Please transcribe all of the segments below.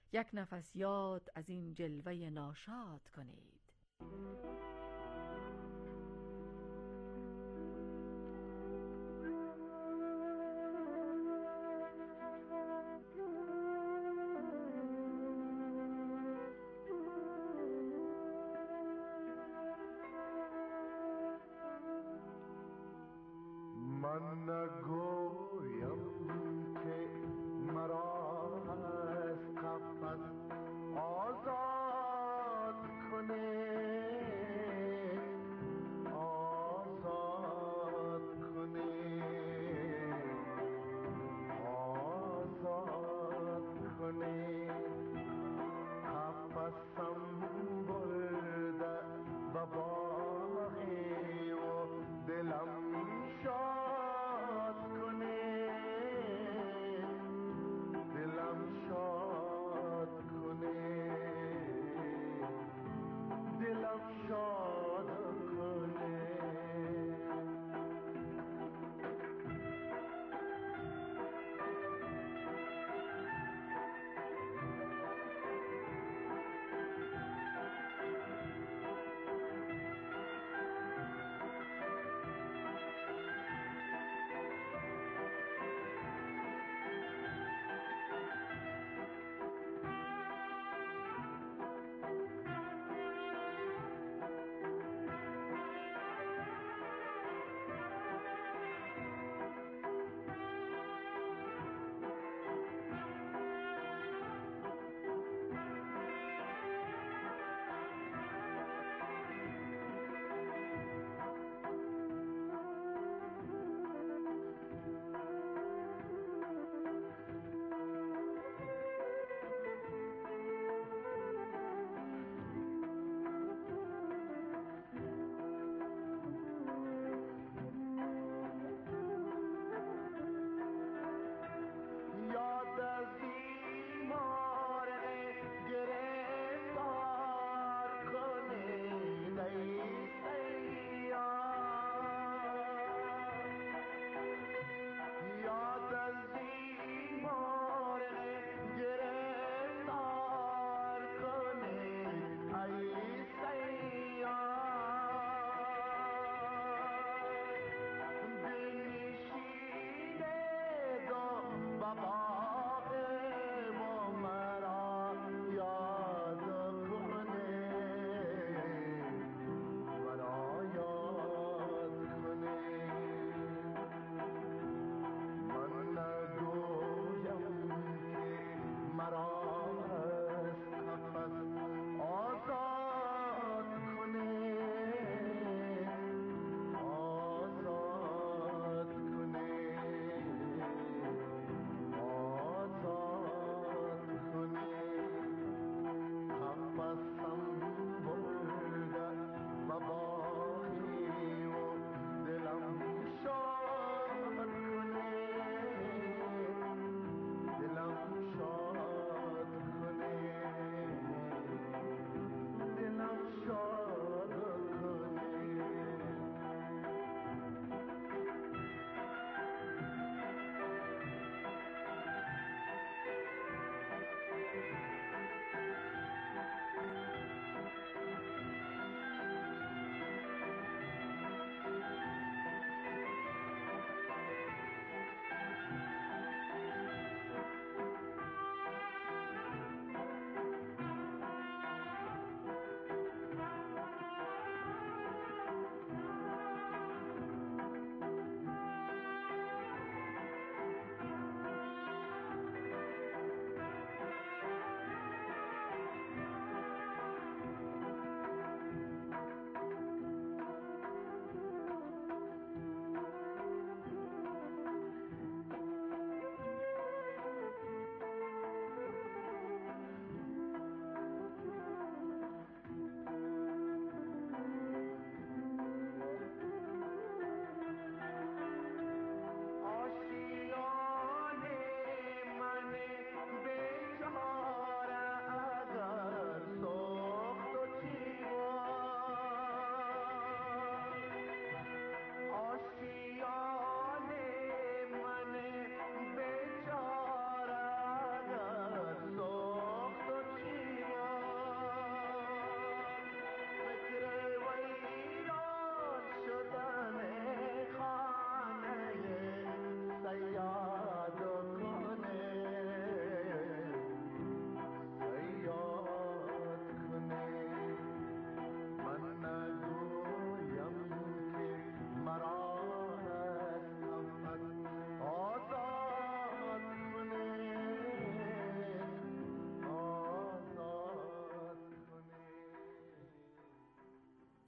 یک نفس یاد از این جلوه ناشاد کنید. من نگویم که مرا از قفس آزاد کنه،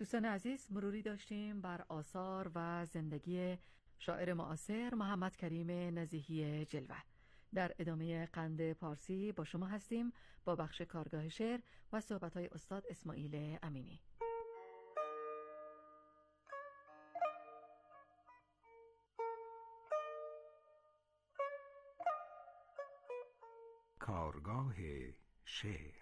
دوستان عزیز، مروری داشتیم بر آثار و زندگی شاعر معاصر محمد کریم نزیهی جلوه. در ادامه قند پارسی با شما هستیم با بخش کارگاه شعر و صحبت‌های استاد اسماعیل امینی. کارگاه شعر.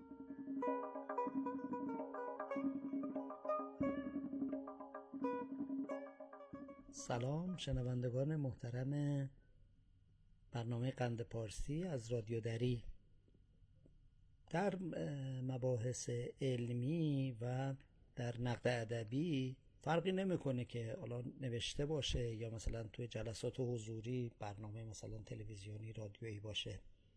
سلام شنوندگان محترم برنامه قند پارسی از رادیو دری. در مباحث علمی و در نقد ادبی فرقی نمیکنه که الان نوشته باشه یا مثلا توی جلسات حضوری، برنامه مثلا تلویزیونی، رادیویی باشه.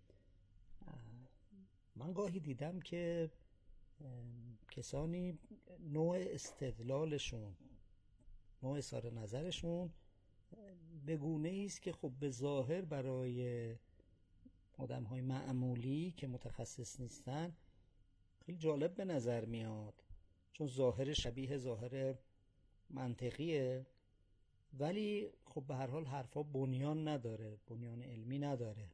من گاهی دیدم که کسانی نوع استدلالشون، نوع اظهار نظرشون به گونه‌ای است که خب به ظاهر برای آدم‌های معمولی که متخصص نیستن خیلی جالب به نظر میاد، چون ظاهر شبیه ظاهر منطقیه، ولی خب به هر حال حرفا بنیان نداره، بنیان علمی نداره.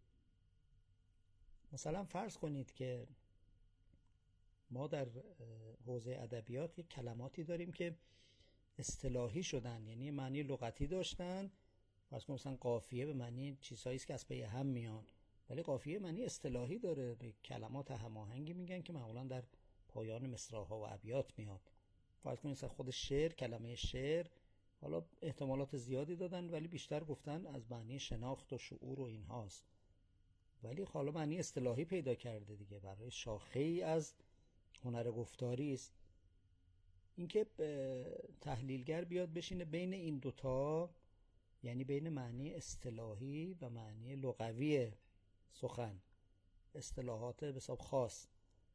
مثلا فرض کنید که ما در حوزه ادبیات یک کلماتی داریم که اصطلاحی شدن، یعنی معنی لغتی داشتن. فرض کنید مثلا قافیه به معنی چیزهایی است که از پی هم میان، ولی قافیه معنی اصطلاحی داره، به کلمات هماهنگی میگن که معمولا در پایان مصرع‌ها و ابیات میاد. فرض کنید مثلا خود شعر، کلمه شعر، حالا احتمالات زیادی دادن ولی بیشتر گفتن از معنی شناخت و شعور و اینهاست، ولی حالا معنی اصطلاحی پیدا کرده دیگه، برای شاخه‌ای از هنر گفتاری است. اینکه تحلیلگر بیاد بشینه بین این دوتا، یعنی بین معنی اصطلاحی و معنی لغوی سخن، اصطلاحات به حساب خاص،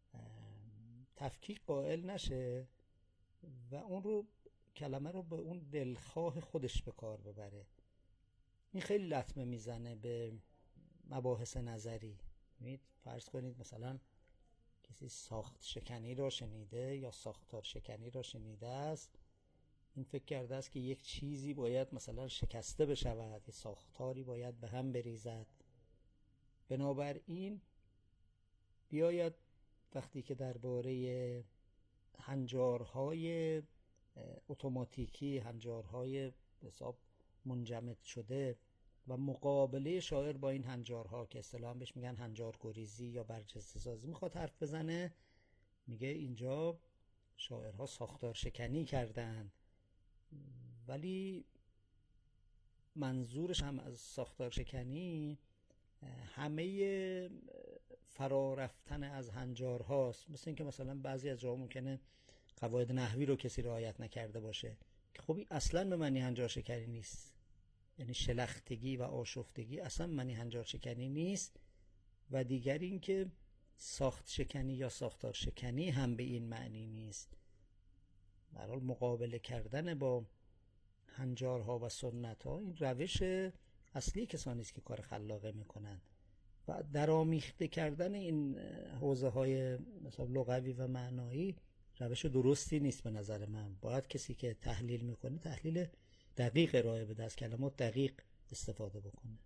تفکیک قائل نشه و اون رو کلمه رو به اون دلخواه خودش به کار ببره، این خیلی لطمه میزنه به مباحث نظری. فرض کنید مثلا کسی ساخت شکنی را شنیده یا ساختار شکنی را شنیده است، این فکر کرده است که یک چیزی باید مثلا شکسته بشود، یک ساختاری باید به هم بریزد. بنابراین بیاید وقتی که درباره هنجارهای اتوماتیکی، هنجارهای حساب منجمد شده و مقابله شاعر با این هنجارها که اصطلاحاً بهش میگن هنجار گریزی یا برجسته سازی میخواد حرف بزنه، میگه اینجا شاعرها ساختار شکنی کردن، ولی منظورش هم از ساختار شکنی همه فرا رفتن از هنجار هاست. مثل اینکه مثلا بعضی از جاها ممکنه قواعد نحوی رو کسی رعایت نکرده باشه که خب اصلا به معنی هنجار شکنی نیست، یعنی شلختگی و آشفتگی اصلا معنی هنجار شکنی نیست. و دیگر این که ساخت شکنی یا ساختار شکنی هم به این معنی نیست. به هر حال مقابله کردن با هنجارها و سنت‌ها این روش اصلی کسانی است که کار خلاقه میکنن و درآمیخته کردن این حوزه‌های مثلا لغوی و معنایی روش درستی نیست به نظر من. باید کسی که تحلیل میکنه تحلیل دقیق ارائه بده، از کلمات دقیق استفاده بکنه.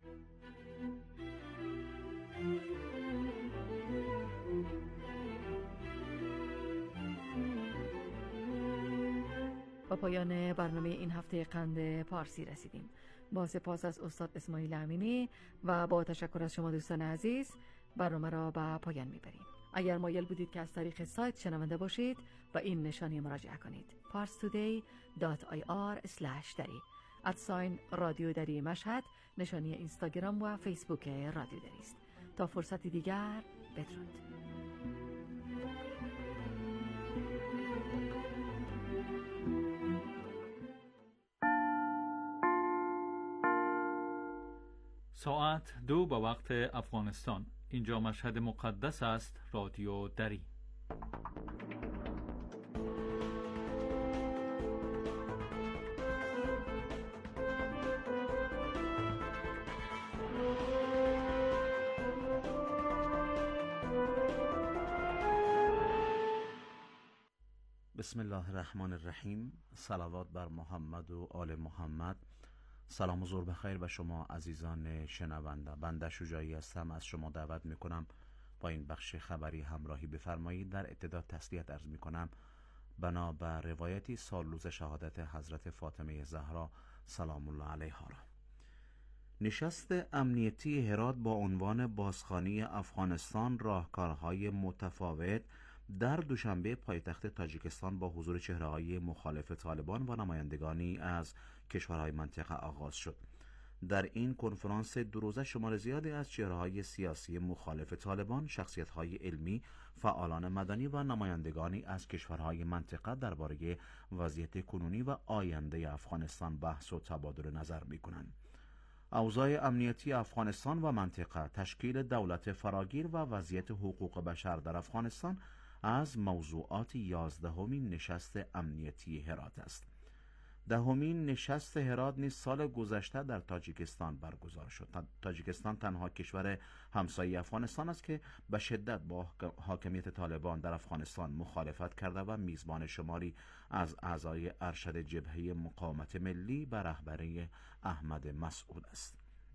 با پایان برنامه این هفته قند پارسی رسیدیم. با سپاس از استاد اسماعیل امینی و با تشکر از شما دوستان عزیز، برنامه را به پایان میبریم. اگر مایل بودید که از طریق سایت شنونده باشید و این نشانی مراجعه کنید: parstoday.ir/dari. رادیو دری مشهد نشانی اینستاگرام و فیسبوک رادیو دری است. تا فرصتی دیگر، بدرود. ساعت 2 به وقت افغانستان. اینجا مشهد مقدس است. رادیو دری. بسم الله الرحمن الرحیم. صلوات بر محمد و آل محمد. سلام و ظهر بخیر به شما عزیزان شنونده. بنده شجاعی هستم. از شما دعوت میکنم با این بخش خبری همراهی بفرمایید. در ابتدا تسلیت عرض میکنم بنا به روایتی سالروز شهادت حضرت فاطمه زهرا سلام الله علیها را. نشست امنیتی هرات با عنوان بازخوانی افغانستان راهکارهای متفاوت در دوشنبه پایتخت تاجیکستان با حضور چهره‌های مخالف طالبان و نمایندگانی از کشورهای منطقه آغاز شد. در این کنفرانس دو روزه شمار زیادی از چهره‌های سیاسی مخالف طالبان، شخصیت‌های علمی، فعالان مدنی و نمایندگانی از کشورهای منطقه درباره وضعیت کنونی و آینده افغانستان بحث و تبادل نظر می‌کنند. اوضاع امنیتی افغانستان و منطقه، تشکیل دولت فراگیر و وضعیت حقوق بشر در افغانستان از موضوعات 11مین نشست امنیتی هرات است. 10مین نشست هرات نیز سال گذشته در تاجیکستان برگزار شد. تاجیکستان تنها کشور همسایه افغانستان است که به شدت با حاکمیت طالبان در افغانستان مخالفت کرده و میزبان شماری از اعضای ارشد جبهه مقاومت ملی به رهبری احمد مسعود است.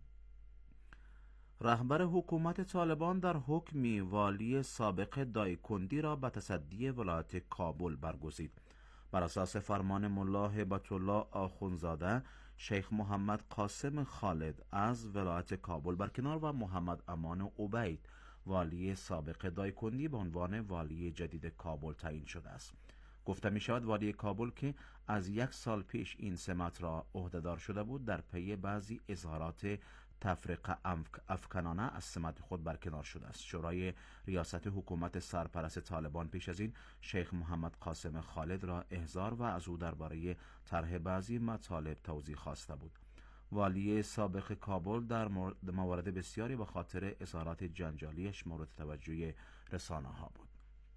رهبر حکومت طالبان در حکمی والی سابق دایکندی را به تصدی ولایت کابل برگزید. بر اساس فرمان ملا هیبت الله آخوندزاده، شیخ محمد قاسم خالد از ولایت کابل برکنار و محمد امان عبید والی سابق دایکندی به عنوان والی جدید کابل تعیین شده است. گفته می شود والی کابل که از 1 سال پیش این سمت را عهدهدار شده بود، در پی بعضی اظهارات تفرقه افکنانه از سمت خود برکنار شده است. شورای ریاست حکومت سرپرست طالبان پیش از این شیخ محمد قاسم خالد را احضار و از او درباره طرح بعضی مطالب توضیح خواسته بود. والی سابق کابل در موارد بسیاری به خاطر اظهارات جنجالیش مورد توجه رسانه ها بود.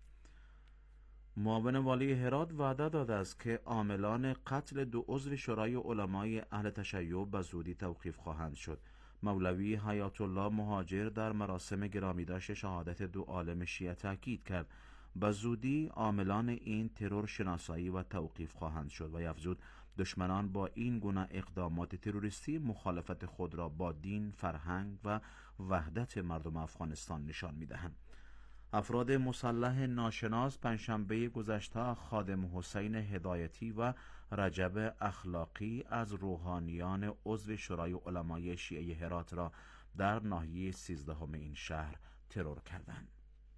معاون والی هرات وعده داده است که عاملان قتل 2 عضو شورای علمای اهل تشیع به زودی توقیف خواهند شد. مولوی حیات الله مهاجر در مراسم گرامیداشت شهادت 2 عالم شیعه تاکید کرد به زودی عاملان این ترور شناسایی و توقیف خواهند شد و افزود دشمنان با این گونه اقدامات تروریستی مخالفت خود را با دین، فرهنگ و وحدت مردم افغانستان نشان می‌دهند. افراد مسلح ناشناس پنجشنبه گذشته خادم حسین هدایتی و رجب اخلاقی از روحانیان عضو شورای علمای شیعه هرات را در ناحیه 13 این شهر ترور کردند.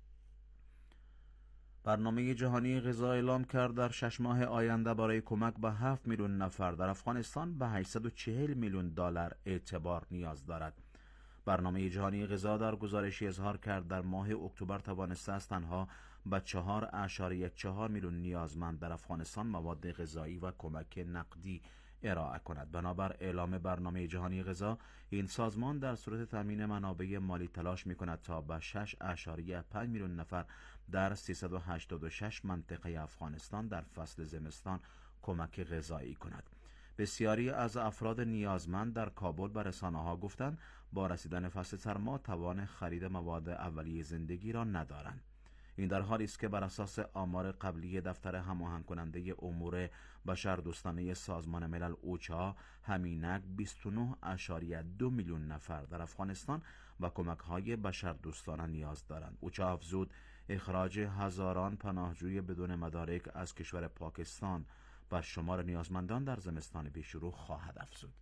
برنامه جهانی غذا اعلام کرد در 6 ماه آینده برای کمک به 7 میلیون نفر در افغانستان به 840 میلیون دلار اعتبار نیاز دارد. برنامه جهانی غذا در گزارشی اظهار کرد در ماه اکتبر توانسته است تنها به 4.4 میلیون نیازمند در افغانستان مواد غذایی و کمک نقدی ارائه کند. بنابر اعلام برنامه جهانی غذا، این سازمان در صورت تامین منابع مالی تلاش می‌کند تا به 6.5 میلیون نفر در 386 منطقه افغانستان در فصل زمستان کمک غذایی کند. بسیاری از افراد نیازمند در کابل به رسانه‌ها گفتند با رسیدن فصل سرما توان خرید مواد اولیه زندگی را ندارند. این در حالی است که بر اساس آمار قبلی دفتر هماهنگ کننده امور بشردوستانه سازمان ملل اوچا، همینک 29.2 میلیون نفر در افغانستان و کمک‌های بشردوستانه نیاز دارند. اوچا افزود اخراج هزاران پناهجوی بدون مدارک از کشور پاکستان بر شمار نیازمندان در زمستان پیشرو خواهد افزود.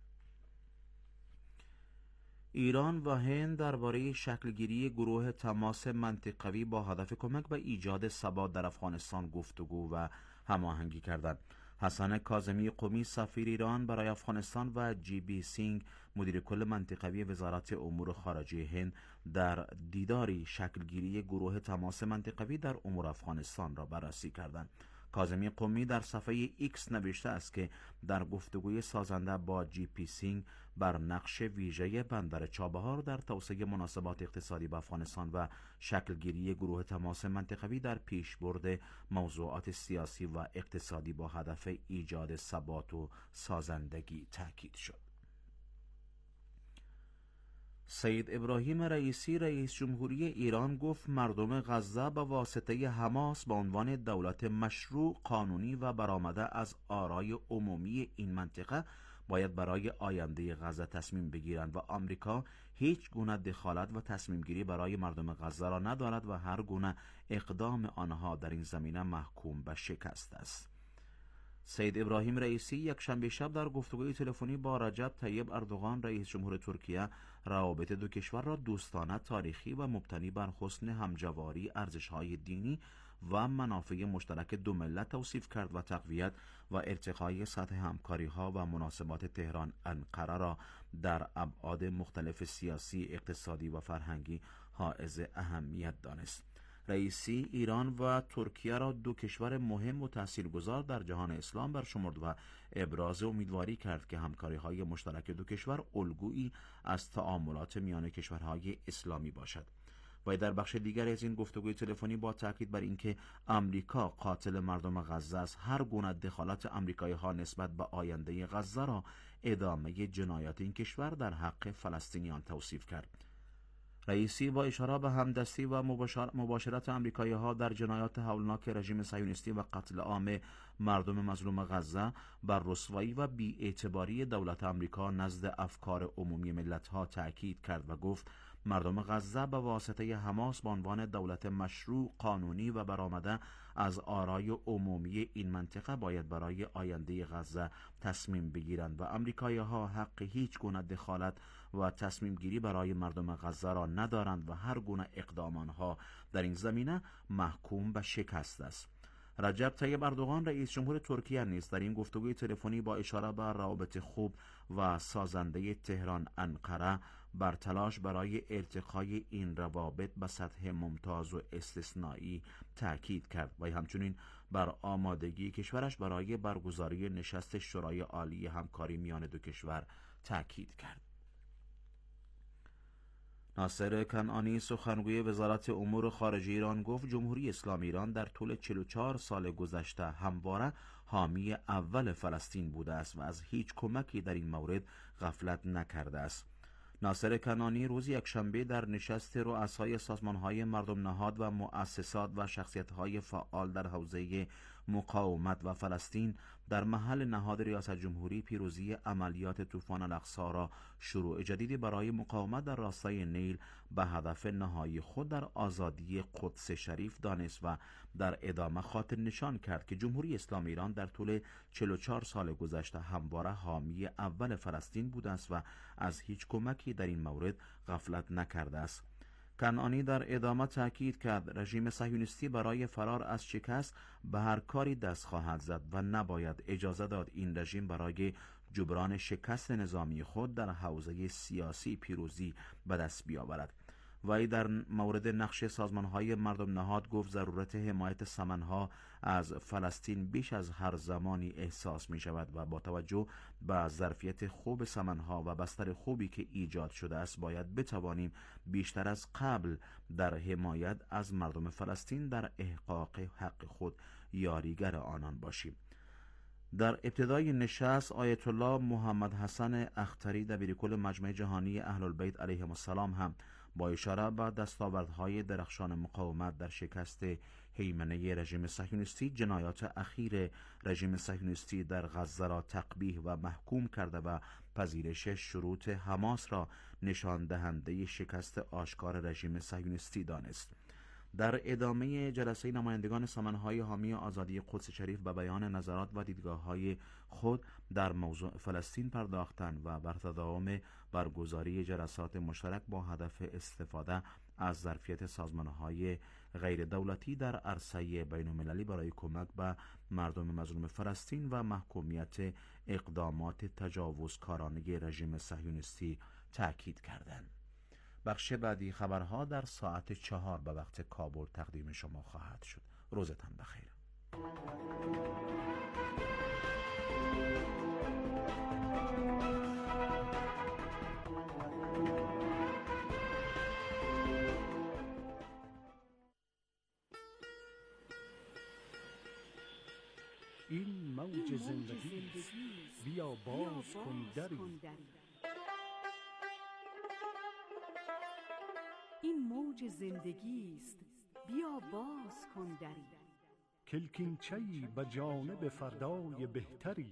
ایران و هند درباره شکلگیری گروه تماس منطقوی با هدف کمک به ایجاد ثبات در افغانستان گفتگو و هماهنگی کردند. حسن کاظمی قمی سفیر ایران برای افغانستان و جی بی سینگ مدیر کل منطقوی وزارت امور خارجه هند در دیداری شکلگیری گروه تماس منطقوی در امور افغانستان را بررسی کردند. کاظمی قمی در صفحه ایکس نوشته است که در گفتگوی سازنده با جی پی سینگ بر نقش ویژه بندر چابهار در توسعه مناسبات اقتصادی با افغانستان و شکلگیری گروه تماس منطقوی در پیشبرد موضوعات سیاسی و اقتصادی با هدف ایجاد ثبات و سازندگی تاکید شد. سید ابراهیم رئیسی رئیس جمهوری ایران گفت مردم غزه به واسطه حماس به عنوان دولت مشروع، قانونی و برآمده از آرای عمومی این منطقه باید برای آینده غزه تصمیم بگیرند و آمریکا هیچ گونه دخالت و تصمیم گیری برای مردم غزه را ندارد و هر گونه اقدام آنها در این زمینه محکوم به شکست است. سید ابراهیم رئیسی یک شنبه شب در گفتگوی تلفنی با رجب طیب اردوغان رئیس جمهور ترکیه روابط دو کشور را دوستانه، تاریخی و مبتنی بر حسن همجواری، ارزش‌های دینی و منافع مشترک دو ملت توصیف کرد و تقویت و ارتقای سطح همکاری‌ها و مناسبات تهران انقره را در ابعاد مختلف سیاسی، اقتصادی و فرهنگی حائز اهمیت دانست. رئیسی ایران و ترکیه را دو کشور مهم و تاثیرگذار در جهان اسلام برشمرد و ابراز امیدواری کرد که همکاری‌های مشترک دو کشور الگویی از تعاملات میان کشورهای اسلامی باشد. و در بخش دیگر از این گفتگوی تلفنی با تاکید بر اینکه آمریکا قاتل مردم غزه است، هر گونه دخالت آمریکایی‌ها نسبت به آینده غزه را ادامه جنایات این کشور در حق فلسطینیان توصیف کرد. رئیسی با اشاره به همدستی و مباشرت آمریکایی‌ها در جنایات هولناک رژیم صهیونیستی و قتل عام مردم مظلوم غزه بر رسوایی و بی‌اعتباری دولت آمریکا نزد افکار عمومی ملت‌ها تأکید کرد و گفت مردم غزه به واسطه حماس به عنوان دولت مشروع، قانونی و برآمده از آرای عمومی این منطقه باید برای آینده غزه تصمیم بگیرند و آمریکایی‌ها حق هیچ گونه دخالت و تصمیم گیری برای مردم غزه را ندارند و هر گونه اقدام آنها در این زمینه محکوم به شکست است. رجب طیب اردوغان رئیس جمهور ترکیه نیز در این گفتگوی تلفنی با اشاره به روابط خوب و سازنده تهران انقره بر تلاش برای ارتقای این روابط به سطح ممتاز و استثنایی تأکید کرد و همچنین بر آمادگی کشورش برای برگزاری نشست شورای عالی همکاری میان دو کشور تأکید کرد. ناصر کنعانی سخنگوی وزارت امور خارجه ایران گفت جمهوری اسلامی ایران در طول 44 سال گذشته همواره حامی اول فلسطین بوده است و از هیچ کمکی در این مورد غفلت نکرده است. ناصر کنعانی روز یکشنبه در نشست رؤسای سازمان‌های مردم نهاد و مؤسسات و شخصیت‌های فعال در حوزه مقاومت و فلسطین در محل نهاد ریاست جمهوری پیروزی عملیات طوفان الاقصی را شروع جدیدی برای مقاومت در راستای نیل به هدف نهایی خود در آزادی قدس شریف دانست و در ادامه خاطر نشان کرد که جمهوری اسلامی ایران در طول 44 سال گذشته همواره حامی اول فلسطین بوده است و از هیچ کمکی در این مورد غفلت نکرده است. کنعانی در ادامه تاکید کرد رژیم صهیونیستی برای فرار از شکست به هر کاری دست خواهد زد و نباید اجازه داد این رژیم برای جبران شکست نظامی خود در حوزه سیاسی پیروزی به دست بیاورد. وی در مورد نقش سازمان‌های مردم نهاد گفت ضرورت حمایت سمنها از فلسطین بیش از هر زمانی احساس می شود و با توجه به ظرفیت خوب سمنها و بستر خوبی که ایجاد شده است باید بتوانیم بیشتر از قبل در حمایت از مردم فلسطین در احقاق حق خود یاریگر آنان باشیم. در ابتدای نشست آیت الله محمد حسن اختری دبیرکل مجمع جهانی اهل البیت علیهم السلام هم با اشاره به دستاوردهای درخشان مقاومت در شکست هیمنه رژیم صهیونیستی جنایات اخیر رژیم صهیونیستی در غزه را تقبیح و محکوم کرده و پذیرش شروط حماس را نشان دهنده شکست آشکار رژیم صهیونیستی دانست. در ادامه جلسه نمایندگان سمنهای حامی آزادی قدس شریف به بیان نظرات و دیدگاه‌های خود در موضوع فلسطین پرداختند و بر تداوم برگزاری جلسات مشترک با هدف استفاده از ظرفیت سازمان‌های غیر دولتی در عرصه بین‌المللی برای کمک به مردم مظلوم فلسطین و محکومیت اقدامات تجاوزکارانه رژیم صهیونیستی تأکید کردند. بخش بعدی خبرها در ساعت 4 به وقت کابل تقدیم شما خواهد شد. روزتان بخیر. این موج زندگی، بیا باز کن دری. موج زندگی است، بیا باز کن دری. کلکینچه‌ای به جانب فردای بهتری.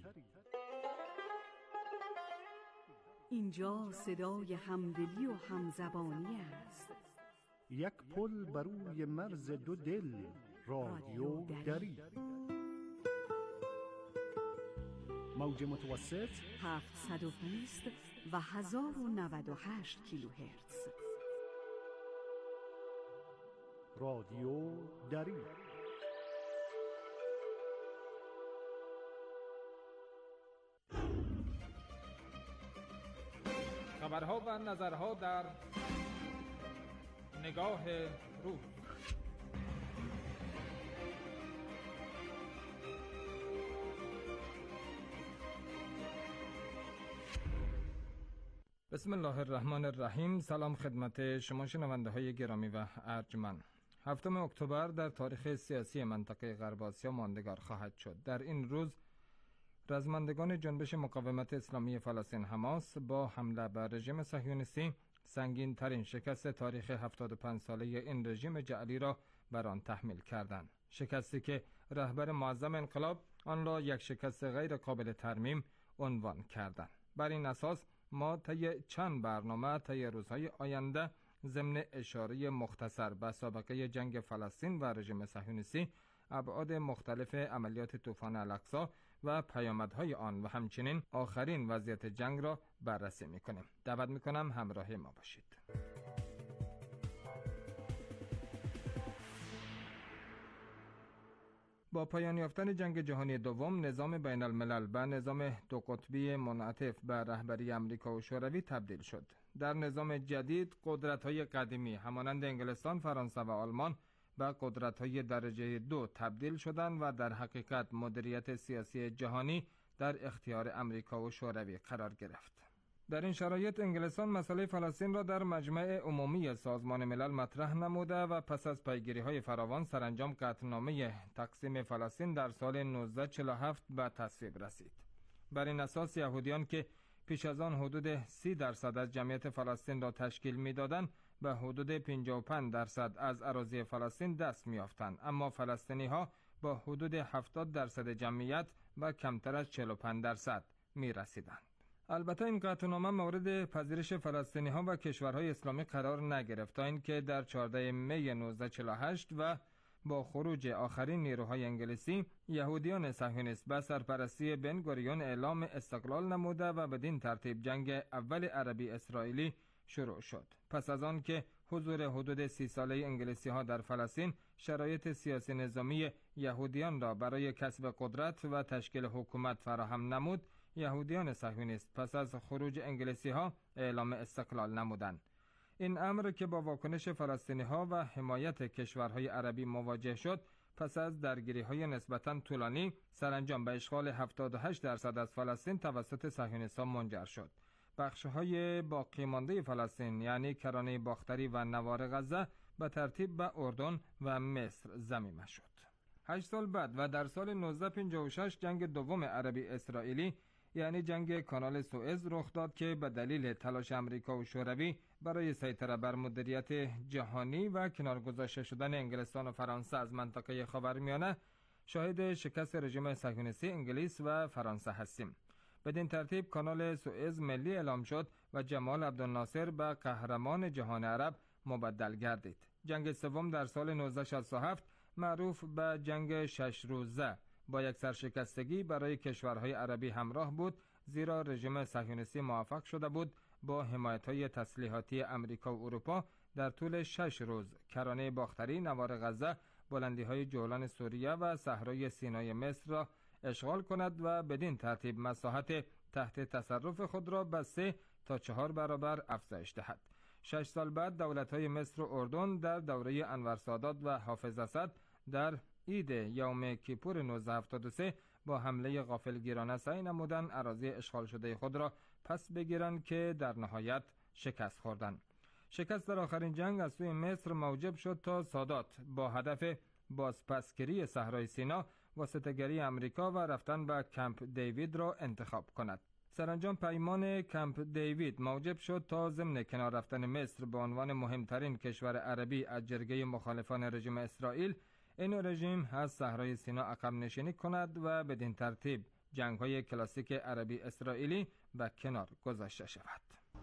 اینجا صدای همدلی و همزبانی است. یک پل بر روی مرز دو دل، رادیو دری. موج متوسط 720 و 1098 کیلوهرتز. رادیو دری. خبرها و نظرها در نگاه روز. بسم الله الرحمن الرحیم. سلام خدمت شما شنونده های گرامی و ارجمند. 7 اکتبر در تاریخ سیاسی منطقه غرب آسیا ماندگار خواهد شد. در این روز رزمندگان جنبش مقاومت اسلامی فلسطین حماس با حمله بر رژیم صهیونیستی سنگین ترین شکست تاریخ 75 ساله این رژیم جعلی را بر آن تحمیل کردند. شکستی که رهبر معظم انقلاب آن را یک شکست غیر قابل ترمیم عنوان کردند. بر این اساس ما طی چند برنامه طی روزهای آینده ضمن اشاره مختصر به سابقه جنگ فلسطین و رژیم صهیونیستی، ابعاد مختلف عملیات طوفان الاقصی و پیامدهای آن و همچنین آخرین وضعیت جنگ را بررسی می‌کنیم. دعوت می‌کنم همراه ما باشید. با پایان یافتن جنگ جهانی دوم، نظام بین الملل به نظام دو قطبی منعطف به رهبری آمریکا و شوروی تبدیل شد. در نظام جدید قدرت‌های قدیمی همانند انگلستان، فرانسه و آلمان به قدرت‌های درجه 2 تبدیل شدند و در حقیقت مدیریت سیاسی جهانی در اختیار آمریکا و شوروی قرار گرفت. در این شرایط انگلستان مسئله فلسطین را در مجمع عمومی سازمان ملل مطرح نموده و پس از پیگیری‌های فراوان سرانجام قطعنامه تقسیم فلسطین در سال 1947 به تصویب رسید. بر این اساس یهودیان که پیش از آن حدود 30% از جمعیت فلسطین را تشکیل می‌دادند به حدود 55% از اراضی فلسطین دست می‌یافتند، اما فلسطینی‌ها با حدود 70% جمعیت و کمتر از 45% می‌رسیدند. البته این قطعنامه مورد پذیرش فلسطینی‌ها و کشورهای اسلامی قرار نگرفت تا اینکه در 14 می 1948 و با خروج آخرین نیروهای انگلیسی، یهودیان صهیونیست به سرپرستی بن گوریون اعلام استقلال نموده و بدین ترتیب جنگ اول عربی اسرائیلی شروع شد. پس از آن که حضور حدود 30 ساله انگلیسی‌ها در فلسطین شرایط سیاسی نظامی یهودیان را برای کسب قدرت و تشکیل حکومت فراهم نمود، یهودیان صهیونیست پس از خروج انگلیسی‌ها اعلام استقلال نمودند. این امر که با واکنش فلسطینی‌ها و حمایت کشورهای عربی مواجه شد، پس از درگیری‌های نسبتاً طولانی سرانجام به اشغال 78% از فلسطین توسط صهیونیست‌ها منجر شد. بخش‌های باقی مانده فلسطین یعنی کرانه باختری و نوار غزه به ترتیب به اردن و مصر ضمیمه شد. 8 سال بعد و در سال 1956 جنگ دوم عربی اسرائیلی یعنی جنگ کانال سوئز رخ داد که به دلیل تلاش آمریکا و شوروی برای سیطره بر مدیریت جهانی و کنار گذاشته شدن انگلستان و فرانسه از منطقه خاورمیانه شاهد شکست رژیم صهیونیستی انگلیس و فرانسه هستیم. بدین ترتیب کانال سوئز ملی اعلام شد و جمال عبدالناصر به قهرمان جهان عرب مبدل گردید. جنگ سوم در سال 1967 معروف به جنگ 6 روزه با یک سرشکستگی برای کشورهای عربی همراه بود، زیرا رژیم صهیونیستی موفق شده بود با حمایت‌های تسلیحاتی آمریکا و اروپا در طول 6 روز کرانه باختری، نوار غزه، بلندی‌های جولان سوریه و صحرای سینای مصر را اشغال کند و بدین ترتیب مساحت تحت تصرف خود را به 3 تا 4 برابر افزایش دهد. 6 سال بعد دولت‌های مصر و اردن در دوره انور سادات و حافظ اسد در عید یوم کیپور 1973 با حمله غافلگیرانه سعی نمودند اراضی اشغال شده خود را پس بگیرند که در نهایت شکست خوردند. شکست در آخرین جنگ از سوی مصر موجب شد تا سادات با هدف بازپسگیری صحرای سینا واسطه‌گری آمریکا و رفتن به کمپ دیوید را انتخاب کند. سرانجام پیمان کمپ دیوید موجب شد تا ضمن کنار رفتن مصر به عنوان مهمترین کشور عربی از جرگه مخالفان رژیم اسرائیل، این رژیم از صحرای سینا عقب نشینی کند و بدین ترتیب جنگ‌های کلاسیک عربی اسرائیلی به کنار گذاشته شود.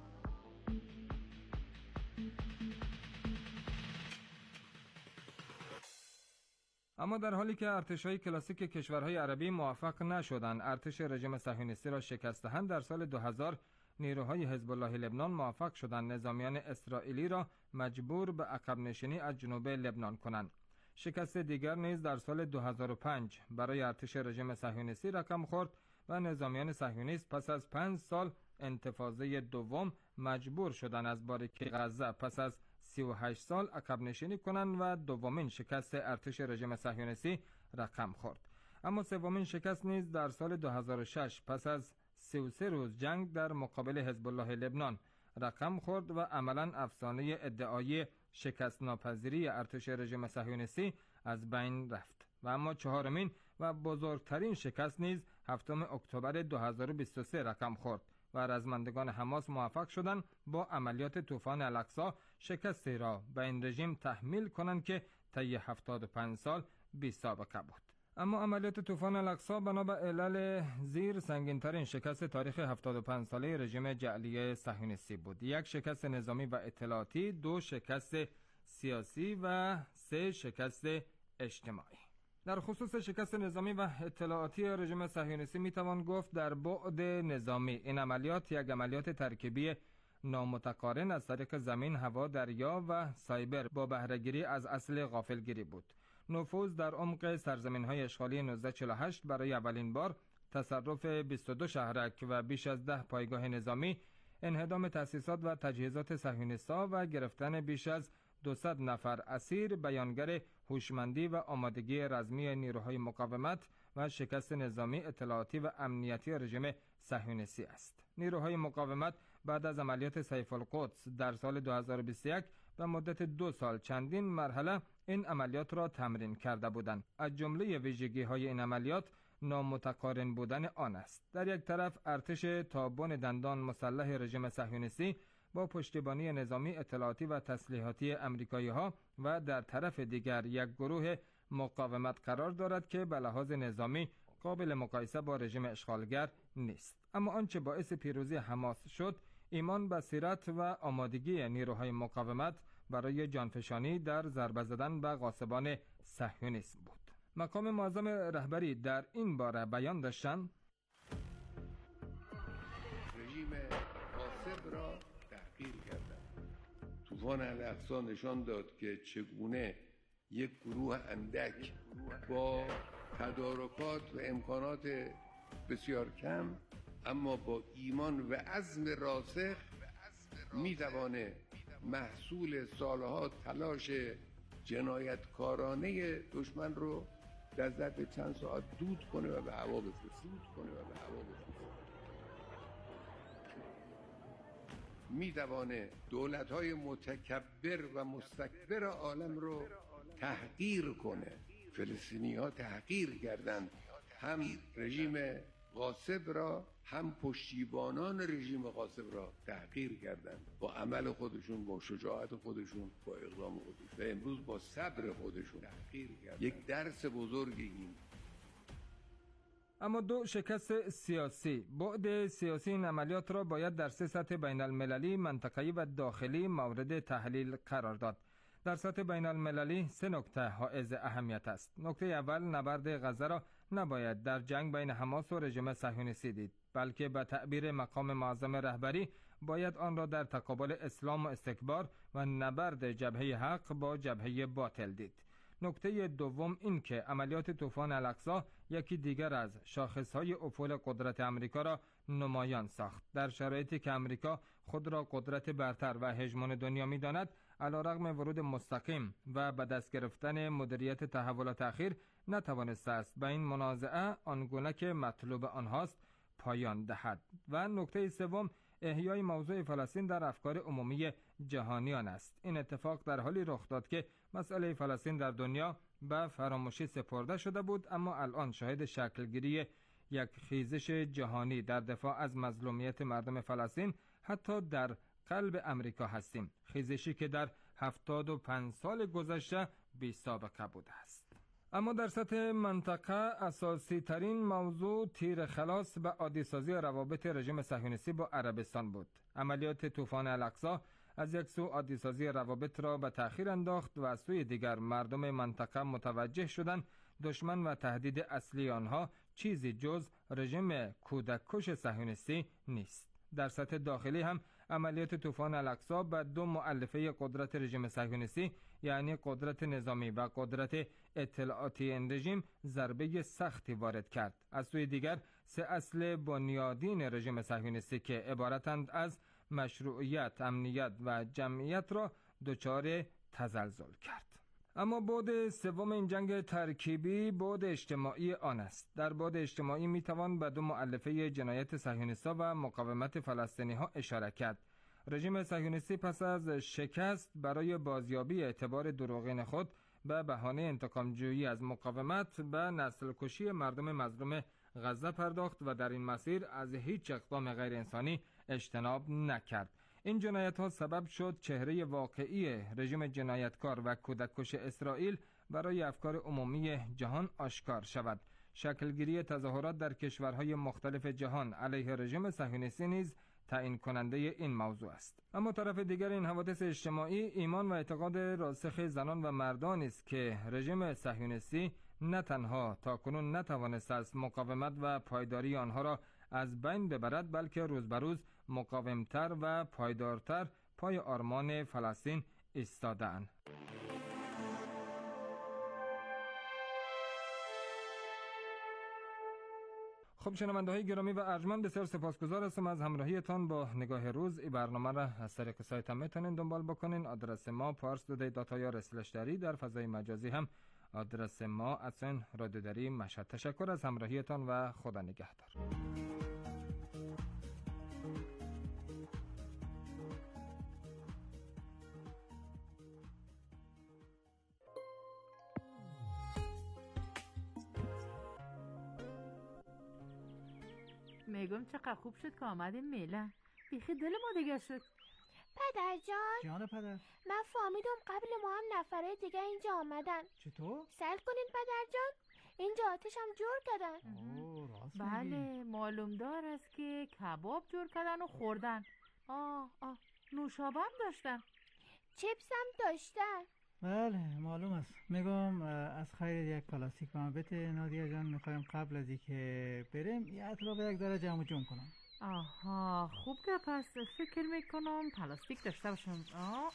اما در حالی که ارتش‌های کلاسیک کشورهای عربی موفق نشدند ارتش رژیم صهیونیستی را شکست دهند، در سال 2000 نیروهای حزب الله لبنان موفق شدند نظامیان اسرائیلی را مجبور به عقب نشینی از جنوب لبنان کنند. شکست دیگر نیز در سال 2005 برای ارتش رژیم صهیونیستی رقم خورد و نظامیان صهیونیست پس از 5 سال انتفاضه دوم مجبور شدند از باریکه غزه پس از 38 سال عقب نشینی کنند و دومین شکست ارتش رژیم صهیونیستی رقم خورد. اما سومین شکست نیز در سال 2006 پس از 33 روز جنگ در مقابل حزب الله لبنان رقم خورد و عملاً افسانه ادعای شکست ناپذیری ارتش رژیم صهیونیستی از بین رفت. و اما چهارمین و بزرگترین شکست نیز 7 اکتبر 2023 رقم خورد و رزمندگان حماس موفق شدند با عملیات طوفان الاقصی شکستی را به این رژیم تحمیل کنند که طی 75 سال بی سابقه بود. اما عملیات طوفان الاقصی بنا به علل زیر سنگین‌ترین شکست تاریخ 75 ساله رژیم جعلی صهیونیستی بود. 1 شکست نظامی و اطلاعاتی، 2 شکست سیاسی و 3 شکست اجتماعی. در خصوص شکست نظامی و اطلاعاتی رژیم صهیونیستی میتوان گفت در بعد نظامی این عملیات یک عملیات ترکیبی نامتقارن از طریق زمین، هوا، دریا و سایبر با بهره‌گیری از اصل غافلگیری بود. نفوذ در عمق سرزمین‌های اشغالی 1948 برای اولین بار، تصرف 22 شهرک و بیش از 10 پایگاه نظامی، انهدام تأسیسات و تجهیزات صهیونیست‌ها و گرفتن بیش از 200 نفر اسیر بیانگر هوشمندی و آمادگی رزمی نیروهای مقاومت و شکست نظامی، اطلاعاتی و امنیتی رژیم صهیونیستی است. نیروهای مقاومت بعد از عملیات سیف القدس در سال 2021 به مدت 2 سال چندین مرحله این عملیات را تمرین کرده بودند. از جمله ویژگی‌های این عملیات نامتقارن بودن آن است: در یک طرف ارتش تابان دندان مسلح رژیم صهیونیستی با پشتیبانی نظامی، اطلاعاتی و تسلیحاتی امریکایی‌ها و در طرف دیگر یک گروه مقاومت قرار دارد که به لحاظ نظامی قابل مقایسه با رژیم اشغالگر نیست. اما آنچه باعث پیروزی حماس شد ایمان به سیرت و آمادگی نیروهای مقاومت برای جانفشانی در ضربه زدن به غاصبان صهیونیسم بود. مقام معظم رهبری در این باره بیان داشتند: رژیم غاصب را تحقیر کردند. طوفان الاقصی نشان داد که چگونه یک گروه اندک با تدارکات و امکانات بسیار کم اما با ایمان و عزم راسخ میتوانه محصول سالها تلاش جنایتکارانه دشمن رو در ظرف چند ساعت دود کنه و به هوا بفرسته. میتوانه دولت‌های متکبر و مستکبر عالم رو تحقیر کنه. فلسطینی‌ها تحقیر کردند هم رژیم غاصب را هم پشتیبانان رژیم غاصب را تحقیر کردند با عمل خودشون، با شجاعت خودشون، با اقدام خودشون و امروز با صبر خودشون تحقیر کردند. یک درس بزرگی این. اما 2 شکست سیاسی. بعد سیاسی این عملیات را باید در 3 سطح بین المللی، منطقه‌ای و داخلی مورد تحلیل قرار داد. در سطح بین المللی 3 نکته حائز اهمیت است. نکته اول، نبرد غزه را نباید در جنگ بین حماس و رژیم صهیونیستی دید، بلکه به تعبیر مقام معظم رهبری باید آن را در تقابل اسلام و استکبار و نبرد جبهه حق با جبهه باطل دید. نکته دوم این که عملیات طوفان الاقصی یکی دیگر از شاخصهای افول قدرت امریکا را نمایان ساخت. در شرایطی که امریکا خود را قدرت برتر و هژمون دنیا می‌داند، علیرغم ورود مستقیم و به دست گرفتن مدیریت تحولات اخیر نتوانسته است به این منازعه آنگونه که مطلوب آنهاست پایان دهد. و نکته سوم، احیای موضوع فلسطین در افکار عمومی جهانیان است. این اتفاق در حالی رخ داد که مسئله فلسطین در دنیا به فراموشی سپرده شده بود، اما الان شاهد شکلگیری یک خیزش جهانی در دفاع از مظلومیت مردم فلسطین حتی در قلب امریکا هستیم. خیزشی که در 75 سال گذشته بی سابقه بوده است. اما در سطح منطقه اساسی ترین موضوع تیر خلاص به عادی‌سازی روابط رژیم صهیونیستی با عربستان بود. عملیات طوفان الاقصی از یک سو عادی‌سازی روابط را به تأخیر انداخت و از سوی دیگر مردم منطقه متوجه شدند دشمن و تهدید اصلی آنها چیزی جز رژیم کودککش صهیونیستی نیست. در سطح داخلی هم عملیات طوفان الاقصی به دو مؤلفه قدرت رژیم صهیونیستی یعنی قدرت نظامی و قدرت اطلاعاتی این رژیم ضربه سختی وارد کرد. از سوی دیگر سه اصل بنیادین رژیم صهیونیستی که عبارتند از مشروعیت، امنیت و جمعیت را دچار تزلزل کرد. اما بعد سوم این جنگ ترکیبی بعد اجتماعی آن است. در بعد اجتماعی میتوان به دو مؤلفه جنایت صهیونیست‌ها و مقاومت فلسطینی‌ها اشاره کرد. رژیم صهیونیستی پس از شکست برای بازیابی اعتبار دروغین خود به بهانه انتقام‌جویی از مقاومت به نسل کشی مردم مظلوم غزه پرداخت و در این مسیر از هیچ اقدام غیر انسانی اجتناب نکرد. این جنایت‌ها سبب شد چهره واقعی رژیم جنایتکار و کودککش اسرائیل برای افکار عمومی جهان آشکار شود. شکلگیری تظاهرات در کشورهای مختلف جهان علیه رژیم صهیونیستی نیز تعیین کننده این موضوع است. اما طرف دیگر این حوادث اجتماعی ایمان و اعتقاد راسخ زنان و مردانی است که رژیم صهیونیستی نه تنها تاکنون نتوانسته است مقاومت و پایداری آنها را از بین ببرد بلکه روز به روز مقاومتر و پایدارتر پای آرمان فلسطین ایستاده‌اند. خب شنونده‌های گرامی و ارجمند، بسیار سپاسگزار هستم از همراهیتان با نگاه روز. این برنامه را از طریق سایت هم میتونین دنبال بکنین. آدرس ما parstoday.ir/dari، در فضای مجازی هم آدرس ما @رادیودری مشهد. تشکر از همراهیتان و خدا نگهدار. میگم چقدر خوب شد که آمدیم میله. بیخی دل ما دیگه شد. پدر جان پدر، من فهمیدم قبل ما هم نفره دیگه اینجا آمدن. چطور؟ سل کنین پدر جان، اینجا آتش هم جور کردن. راست بله معلوم دار است که کباب جور کردن و خوردن. نوشابه هم داشتن. چیپس هم داشتن. بله معلوم است. میگم از خیر یک پلاستیک به من بده نادیا جان، میخوایم قبل از اینکه بریم یه اطراف یک ذره جمع جمع کنم. آها خوب که پس فکر میکنم پلاستیک داشته باشم.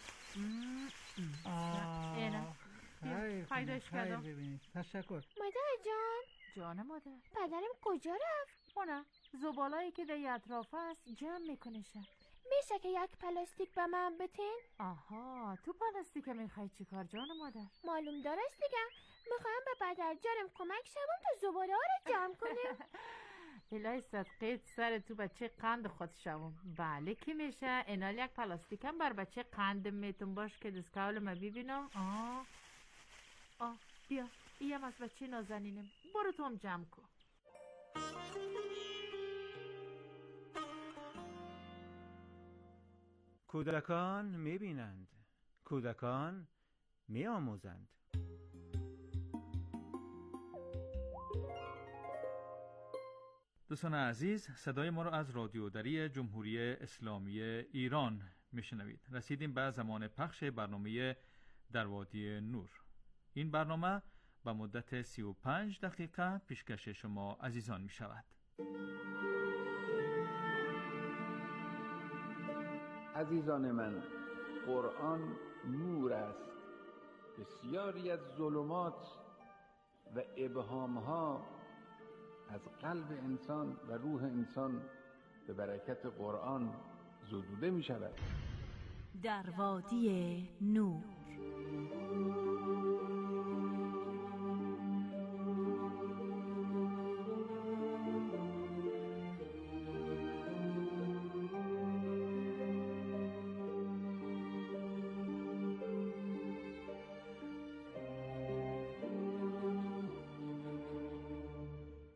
خیر پیداش کردم. ببینید. تشکر مادر جان. جان مادر. پدرم کجا رفت؟ خونه زبالایی که در اطراف است جمع میکنشه. میشه که یک پلاستیک به من بتین؟ آها تو پلاستیک میخوای چی کار جان مادر؟ معلوم دارست دیگه، میخوایم به پدر جانم کمک شوم تا زباله ها رو جمع کنیم. الهی صدقیت سر تو بچه قند خود شوم. بله که میشه. اینال یک پلاستیک هم بر بچه قند میتون باش که دستکاول ما ببینم. بیا ایم از بچه نازنینم. برو تو هم جمع کن. کودکان میبینند، کودکان میآموزند. دوستان عزیز، صدای ما را از رادیودری جمهوری اسلامی ایران میشنوید. رسیدیم به زمان پخش برنامه در وادی نور. این برنامه به مدت 35 دقیقه پیشکش شما عزیزان می شود. عزیزان من، قرآن نور است. بسیاری از ظلمات و ابهامها از قلب انسان و روح انسان به برکت قرآن زدوده می شود. در وادی نور.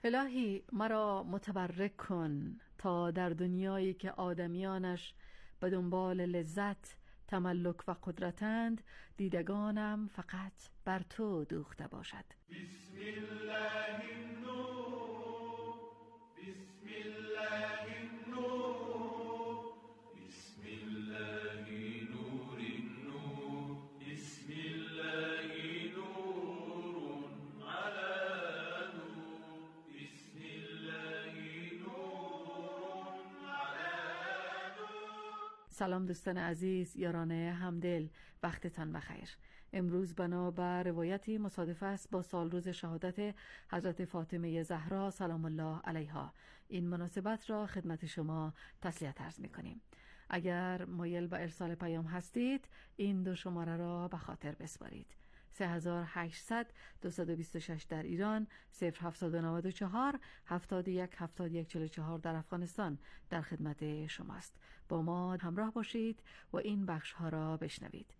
الهی مرا متبرک کن تا در دنیایی که آدمیانش به دنبال لذت، تملک و قدرتند، دیدگانم فقط بر تو دوخته باشد. بسم الله النور، بسم الله النور، بسم الله نور النور، بسم الله نور على نور، بسم الله نور على نور. سلام دوستان عزیز، یاران همدل، وقتتان بخیر. امروز بنا بر روایتی مصادف است با سال روز شهادت حضرت فاطمه زهرا سلام الله علیها. این مناسبت را خدمت شما تسلیت عرض می‌کنیم. اگر مایل به ارسال پیام هستید، این دو شماره را به خاطر بسپارید: 3800 226 در ایران، 0794 71 71 44 در افغانستان در خدمت شماست. با ما همراه باشید و این بخش ها را بشنوید.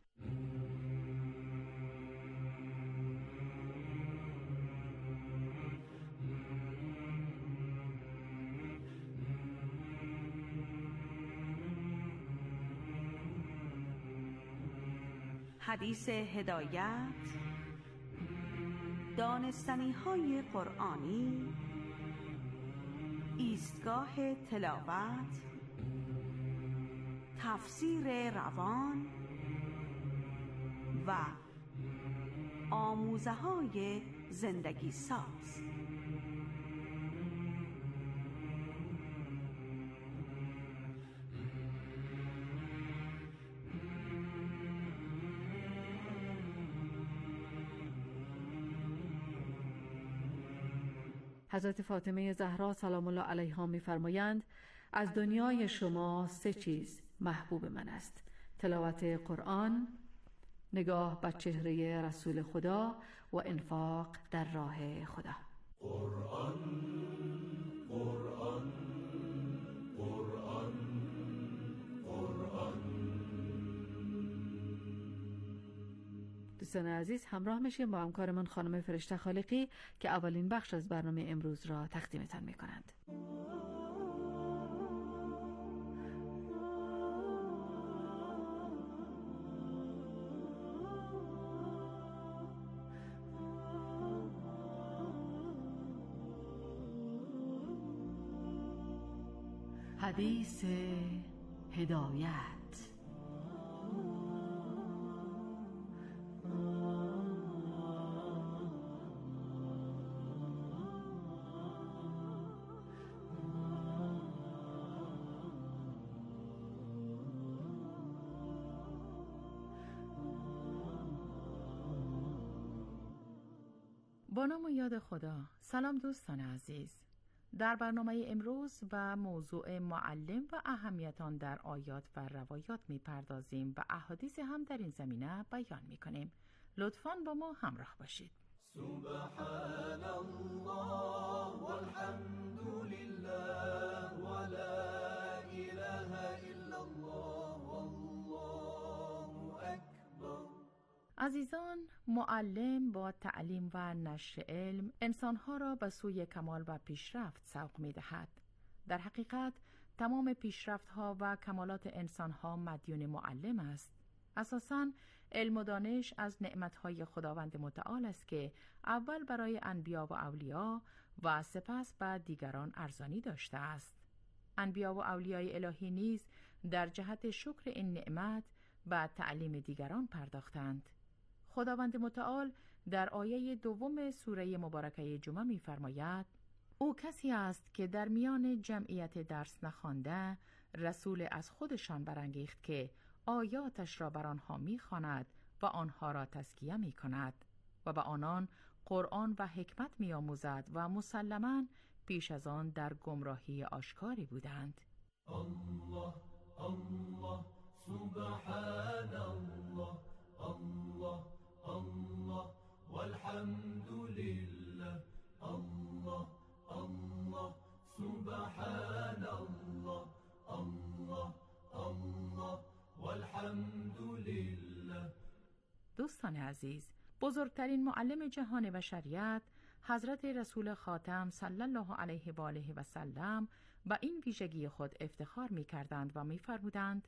حدیث هدایت، دانستنی های قرآنی، ایستگاه تلاوت، تفسیر روان و آموزه های زندگی ساز. حضرت فاطمه زهرا سلام الله علیها می‌فرمایند: از دنیای شما 3 چیز محبوب من است: تلاوت قرآن، نگاه به چهره رسول خدا و انفاق در راه خدا. قرآن قرآن قرآن قرآن. دوستان عزیز، همراه میشیم با همکارمان خانم فرشته خالقی که اولین بخش از برنامه امروز را تقدیمتان میکنند. حدیث هدایت. با نام و یاد خدا. سلام دوستان عزیز. در برنامه امروز به موضوع معلم و اهمیت آن در آیات و روایات می‌پردازیم و احادیث هم در این زمینه بیان می‌کنیم. لطفاً با ما همراه باشید. سبحان الله والحمد لله ولا اله الا الله والله اکبر. عزیزان، معلم با تعلیم و نشر علم انسانها را به سوی کمال و پیشرفت سوق می‌دهد. در حقیقت تمام پیشرفت‌ها و کمالات انسانها مدیون معلم است. اساساً علم و دانش از نعمت‌های خداوند متعال است که اول برای انبیا و اولیا و سپس به دیگران ارزانی داشته است. انبیا و اولیای الهی نیز در جهت شکر این نعمت به تعلیم دیگران پرداختند. خداوند متعال در آیه 2 سوره مبارکه جمعه می‌فرماید: او کسی است که در میان جمعیت درس نخوانده رسول از خودشان برانگیخت که آیاتش را بر آنها می‌خواند و آنها را تزکیه می‌کند و به آنان قرآن و حکمت می‌آموزد و مسلماً پیش از آن در گمراهی آشکاری بودند. الله الله سبحان الله الله الله والحمد لله الله الله سبحان الله الله الله والحمد لله. دوستان عزیز، بزرگترین معلم جهان بشریت حضرت رسول خاتم صلی الله علیه و آله و سلم به این ویژگی خود افتخار می کردند و می فرمودند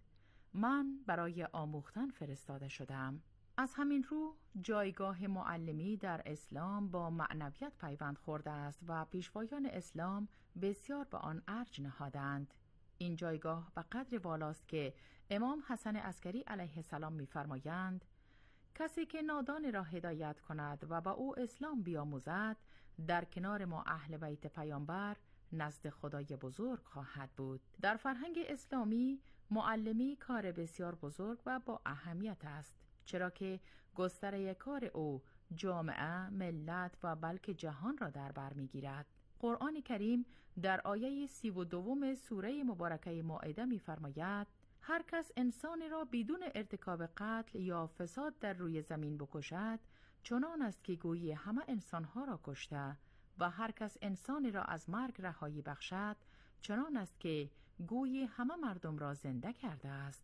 من برای آموختن فرستاده شدم. از همین رو جایگاه معلمی در اسلام با معنویت پیوند خورده است و پیشوایان اسلام بسیار به آن ارج نهادند. این جایگاه به قدر والاست که امام حسن عسکری علیه السلام می‌فرمایند کسی که نادان را هدایت کند و با او اسلام بیاموزد در کنار ما اهل بیت پیامبر نزد خدای بزرگ خواهد بود. در فرهنگ اسلامی معلمی کار بسیار بزرگ و با اهمیت است، چرا که گستره کار او جامعه، ملت و بلکه جهان را در بر می‌گیرد. قرآن کریم در آیه 32 سوره مبارکه مائده می‌فرماید هر کس انسانی را بدون ارتکاب قتل یا فساد در روی زمین بکشد چنان است که گویی همه انسانها را کشته و هر کس انسانی را از مرگ رهایی بخشد چنان است که گویی همه مردم را زنده کرده است.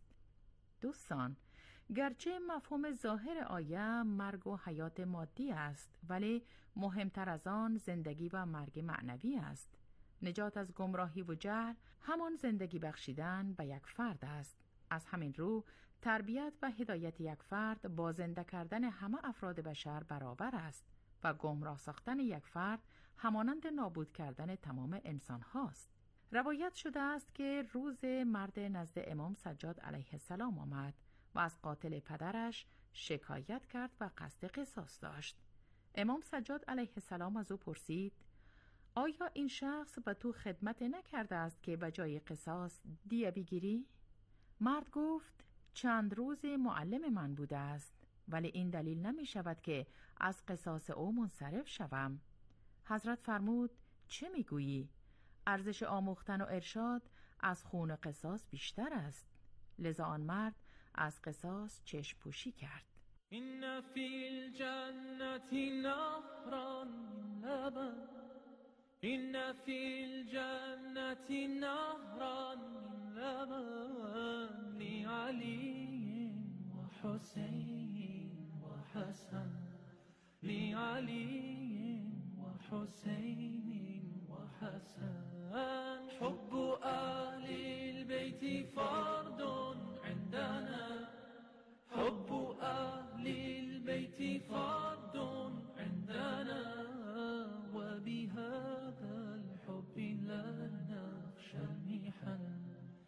دوستان، گرچه مفهوم ظاهر آیه مرگ و حیات مادی است، ولی مهمتر از آن زندگی و مرگ معنوی است. نجات از گمراهی و جهل همان زندگی بخشیدن به یک فرد است. از همین رو تربیت و هدایت یک فرد با زنده کردن همه افراد بشر برابر است و گمراه ساختن یک فرد همانند نابود کردن تمام انسان هاست. روایت شده است که روز مرد نزد امام سجاد علیه السلام آمد و از قاتل پدرش شکایت کرد و قصد قصاص داشت. امام سجاد علیه السلام از او پرسید آیا این شخص به تو خدمت نکرده است که به جای قصاص دیه بگیری؟ مرد گفت چند روز معلم من بوده است، ولی این دلیل نمی شود که از قصاص او منصرف شوم. حضرت فرمود چه می گویی؟ ارزش آموختن و ارشاد از خون قصاص بیشتر است. لذا آن مرد از قصاص چشم پوشی کرد. این فی الجنة نهرا من لبن این فی الجنة نهرا من لبن لعلی و حسین و حسن لعلی و حسین و حسن حب اهل البيت فرد عندنا حب اهل البيت فرد عندنا وبهذا الحب لا نخشى المحن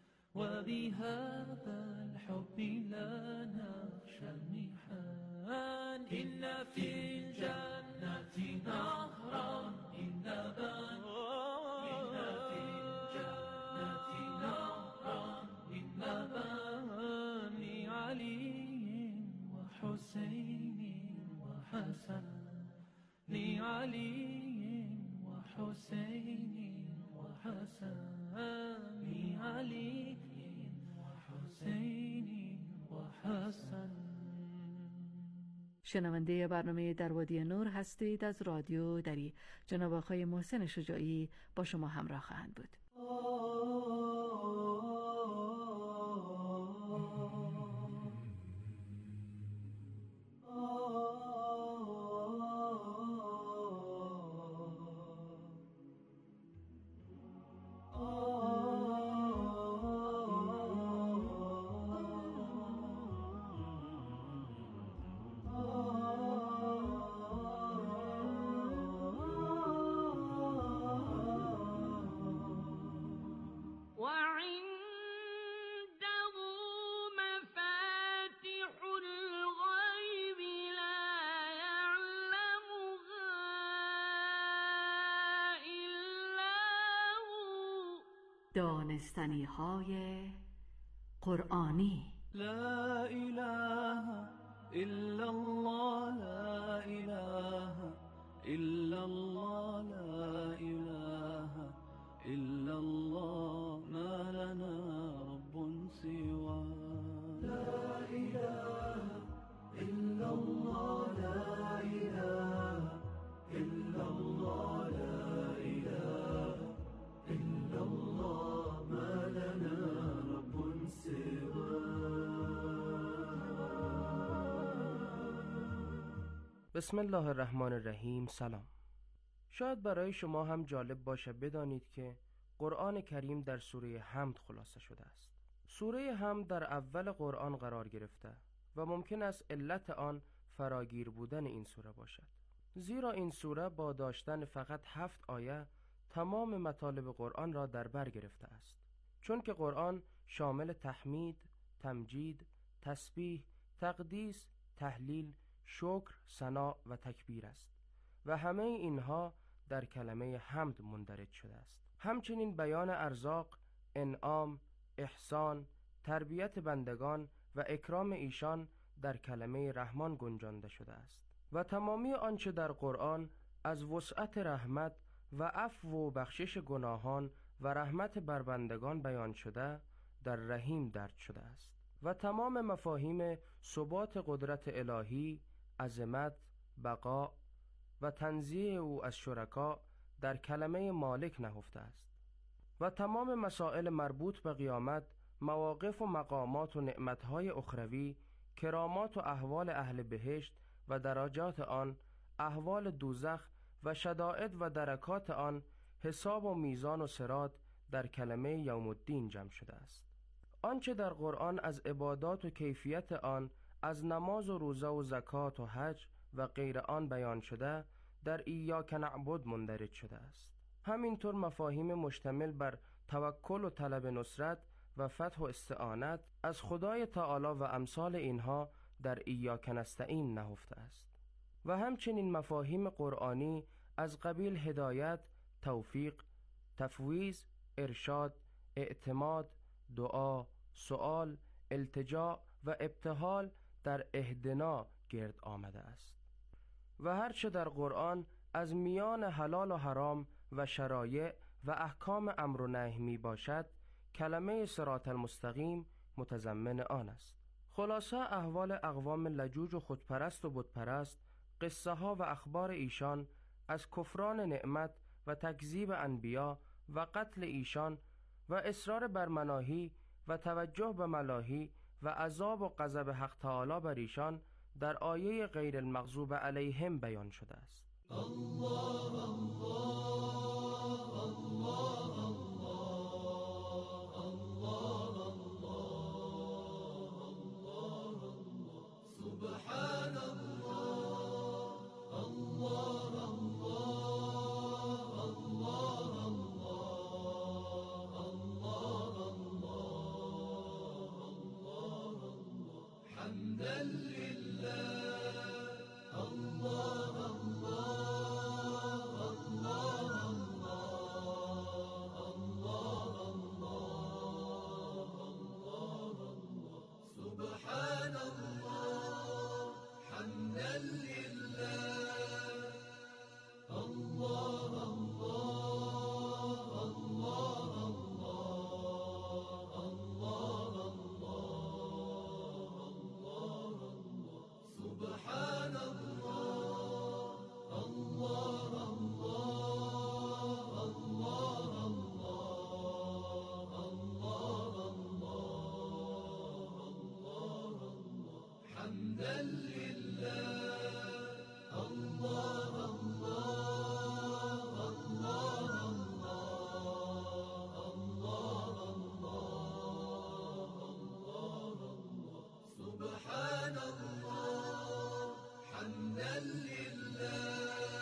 وبهذا الحب لا نخشى المحن إن في الجنة نهرا من لبن إن في الجنة نهرا من لبن لعلي وحسين وحسن لعلي وحسين وحسن لعلي وحسين وحسن. شنونده برنامه در وادی نور هستید از رادیو دری. جناب آقای محسن شجاعی با شما همراه خواهند بود. دانستنی های قرآنی. لا اله الا الله لا اله الا الله لا اله الا الله ما لنا رب سواه لا اله الا الله لا اله الا الله لا اله الا الله ما لنا رب سواه. بسم الله الرحمن الرحیم. سلام. شاید برای شما هم جالب باشه بدانید که قرآن کریم در سوره حمد خلاصه شده است. سوره حمد در اول قرآن قرار گرفته و ممکن است علت آن فراگیر بودن این سوره باشد، زیرا این سوره با داشتن فقط 7 آیه تمام مطالب قرآن را در بر گرفته است، چون که قرآن شامل تحمید، تمجید، تسبیح، تقدیس، تهلیل، شکر، ثنا و تکبیر است و همه اینها در کلمه حمد مندرج شده است. همچنین بیان ارزاق، انعام، احسان، تربیت بندگان و اکرام ایشان در کلمه رحمان گنجانده شده است و تمامی آنچه در قرآن از وسعت رحمت و عفو و بخشش گناهان و رحمت بر بندگان بیان شده در رحیم درج شده است و تمام مفاهیم ثبات قدرت الهی، عظمت، بقا و تنزیه او از شرکا در کلمه مالک نهفته است و تمام مسائل مربوط به قیامت، مواقف و مقامات و نعمتهای اخروی، کرامات و احوال اهل بهشت و درجات آن، احوال دوزخ و شدائد و درکات آن، حساب و میزان و صراط در کلمه یوم الدین جمع شده است. آنچه در قرآن از عبادات و کیفیت آن، از نماز و روزه و زکات و حج و غیر آن بیان شده در ایاک نعبد مندرج شده است. همینطور مفاهیم مشتمل بر توکل و طلب نصرت و فتح و استعانت از خدای تعالی و امثال اینها در ایاک نستعین نهفته است و همچنین مفاهیم قرآنی از قبیل هدایت، توفیق، تفویض، ارشاد، اعتماد، دعا، سؤال، التجا و ابتهال در اهدنا گرد آمده است و هرچه در قرآن از میان حلال و حرام و شرایع و احکام امر و نهی می باشد، کلمه صراط المستقیم متضمن آن است. خلاصه احوال اقوام لجوج و خودپرست و بتپرست، قصه ها و اخبار ایشان از کفران نعمت و تکذیب انبیا و قتل ایشان و اصرار بر مناهی و توجه به ملاهی و عذاب و غضب حق تعالی بر ایشان در آیه غیر المغضوب علیهم بیان شده است. الله الله الله سبحان الله الله الله الله الله حمدا لله الله سبحان الله حمدا لله الله سبحان الله حمدا لله سبحان الله حمدا لله.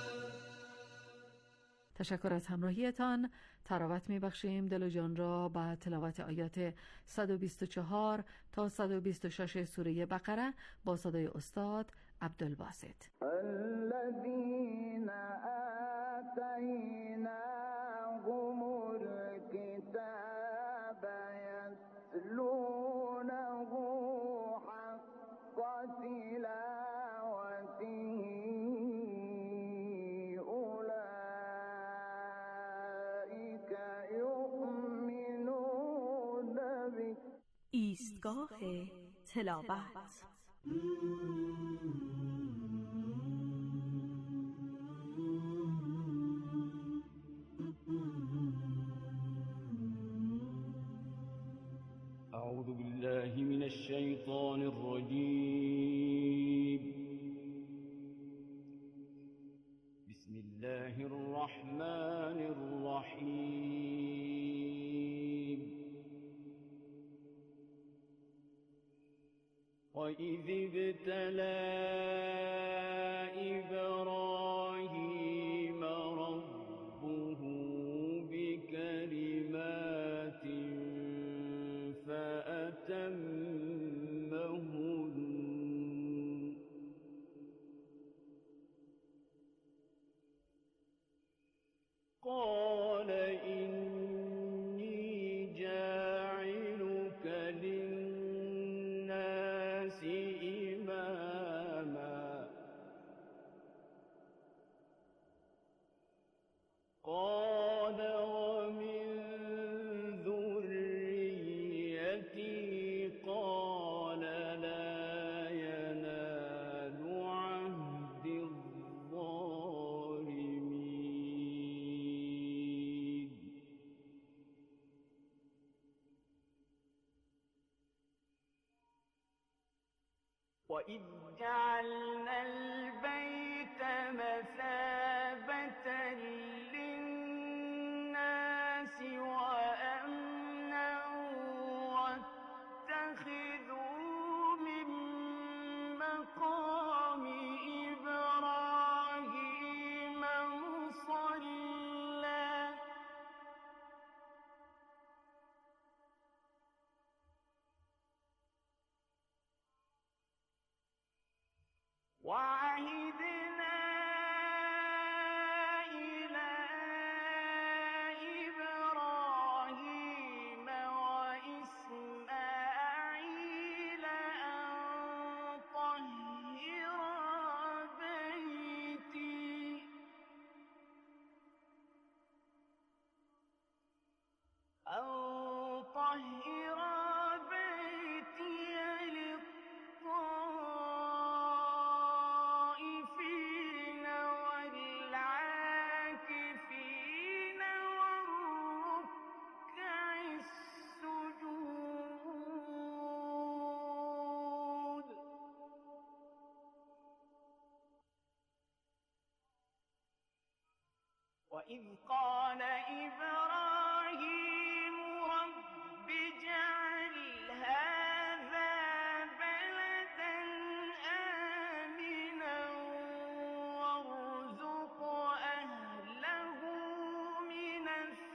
تشکر از همراهیتان. تراوت میبخشیم دل و جان را با تلاوت آیات 124 تا 126 سوره بقره با صدای استاد عبدالباسط. الذين آتيناهم الكتاب يتلونه حق تلاوته أولئك يؤمنون به. ایستگاه تلاوت. أعوذ بالله من الشيطان الرجيم. بسم الله الرحمن الرحيم وإذ ابتلى إبراهيم ربه بكلمات فأتمهن قال إني جاعلك للناس إماما قال ومن ذريتي قال لا ينال عهد الظالمين وإذ جعلنا البيت مثابة للناس وأمنا واتخذوا من مقام إبراهيم مصلى وعهدنا إلى إبراهيم وإسماعيل أن طهر بيتي للطائفين والعاكفين والركع السجود وإذ قال إبراهيم رب اجعل هذا بلدا آمنا وارزق أهله من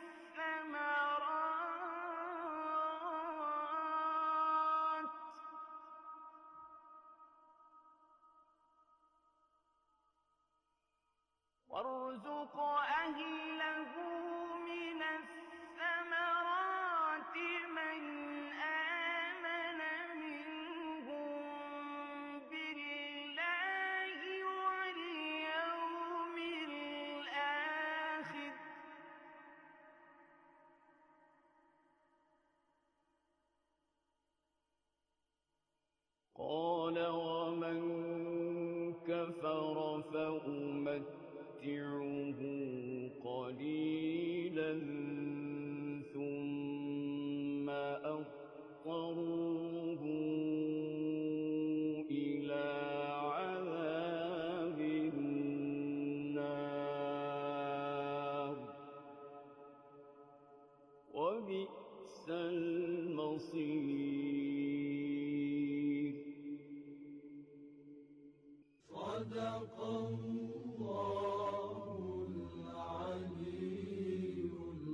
الثمرات من آمن منهم بالله واليوم الآخر قال ومن كفر فأمتعه قليلا ثم أضطره إلى عذاب النار وبئس المصير صدق الله العلي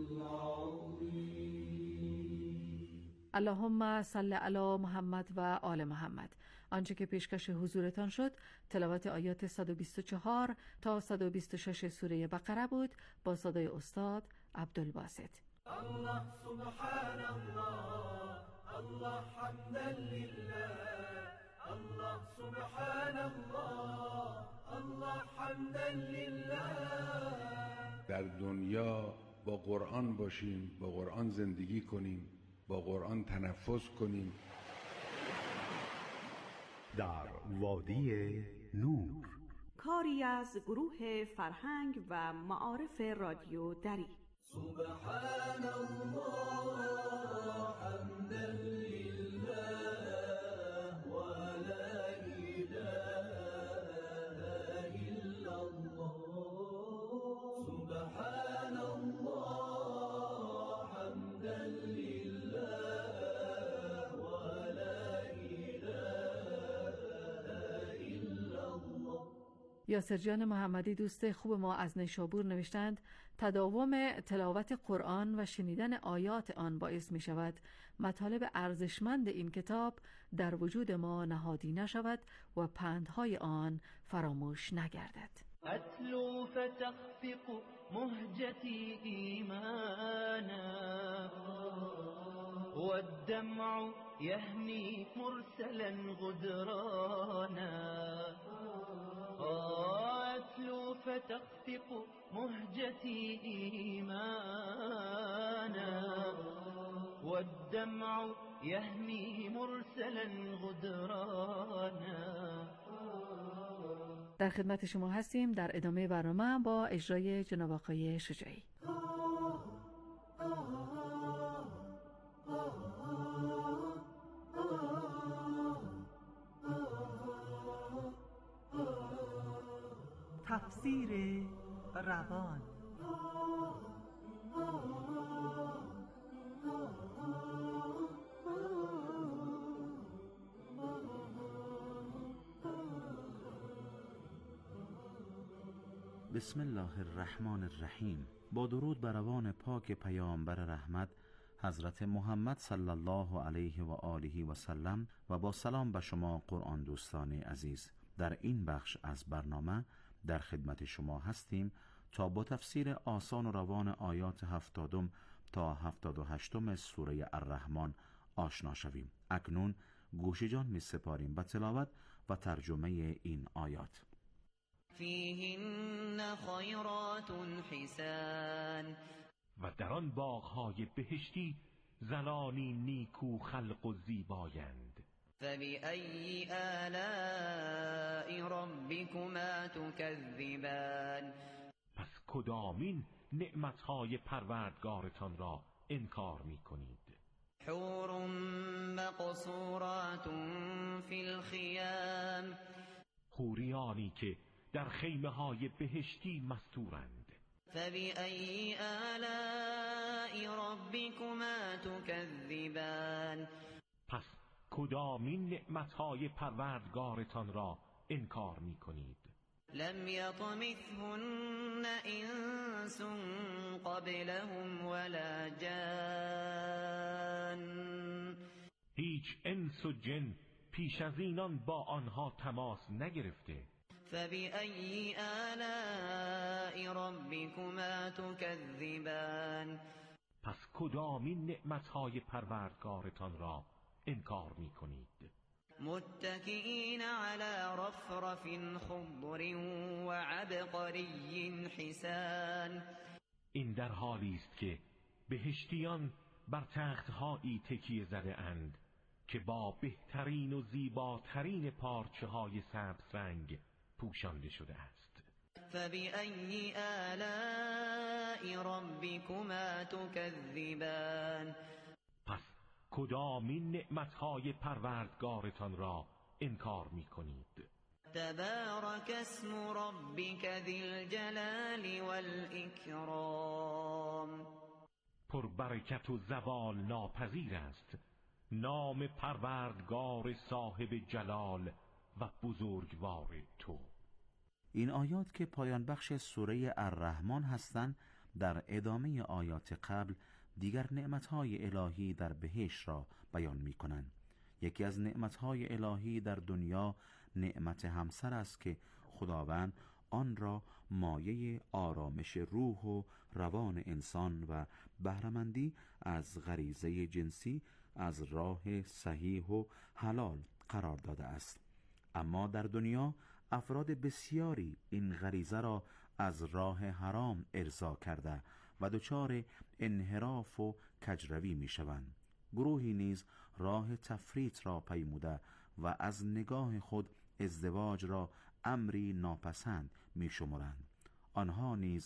العظيم. اللهم صل علی محمد و آل محمد. آنچه که پیشکش حضورتان شد تلاوت آیات 124 تا 126 سوره بقره بود با صدای استاد عبدالباسط. الله سبحان الله الله حمدا لله الله سبحان الله الله حمدا لله. در دنیا با قرآن باشیم، با قرآن زندگی کنیم، با قرآن تنفس کنیم. در وادی نور، کاری از گروه فرهنگ و معارف رادیو دری. سبحان الله حمدا لله ولا إله إلا الله یاسر جان محمدی دوست خوب ما از نیشابور نوشتند تداوم تلاوت قرآن و شنیدن آیات آن باعث می شود مطالب ارزشمند این کتاب در وجود ما نهادی نشود و پندهای آن فراموش نگردد. أتلو فتخفق مهجتي إيمانا والدمع يهمي مرسلا غدرانا أتلو فتخفق مهجتي إيمانا والدمع يهمي مرسلا غدرانا. در خدمت شما هستیم در ادامه برنامه با اجرای جناب آقای شجاعی. تفسیر روان. بسم الله الرحمن الرحیم. با درود بر روان پاک پیامبر رحمت حضرت محمد صلی الله علیه و آله و سلم و با سلام به شما قرآن دوستان عزیز، در این بخش از برنامه در خدمت شما هستیم تا با تفسیر آسان و روان آیات 70 تا 78 سوره الرحمن آشنا شویم. اکنون گوش جان می سپاریم به تلاوت و ترجمه این آیات. فیهن خیرات حسان، و در آن باغ‌های بهشتی زنانی نیکو خلق و زیبایند. فبأي آلاء ربكما تكذبان، پس کدامین نعمتهای پروردگارتان را انکار می کنید؟ حور مقصورات فی الخیام، حوریانی که در خیمه های بهشتی مستورند. فبأي آلاء ربكما تكذبان، پس کدامین نعمتهای پروردگارتان را انکار می کنید؟ لم یطمثهن انس قبلهم ولا جان، هیچ انس و جن پیش از اینان با آنها تماس نگرفته. فبأي آلاء ربكما تكذبان، پس کدامین نعمتهای پروردگارتان را انکار می کنید؟ متكئین علی رفرف خضر وعبقری حسان، این در حالی است که بهشتیان بر تختهایی تکیه زده اند که با بهترین و زیباترین پارچه های سبز رنگ پوشانده شده است. فبأي آلاء ربكما تكذبان، پس کدامین نعمتهای پروردگارتان را انکار می کنید؟ تبارک اسم ربک ذی الجلال والإکرام، پربرکت و زوال ناپذیر است نام پروردگار صاحب جلال و بزرگوار تو. این آیات که پایان بخش سوره الرحمن هستند در ادامه آیات قبل دیگر نعمتهای الهی در بهشت را بیان می کنند. یکی از نعمتهای الهی در دنیا نعمت همسر است که خداوند آن را مایه آرامش روح و روان انسان و بهره‌مندی از غریزه جنسی از راه صحیح و حلال قرار داده است. اما در دنیا افراد بسیاری این غریزه را از راه حرام ارضا کرده و دچار انحراف و کجروی می شوند. گروهی نیز راه تفریط را پیموده و از نگاه خود ازدواج را امری ناپسند می شمرند. آنها نیز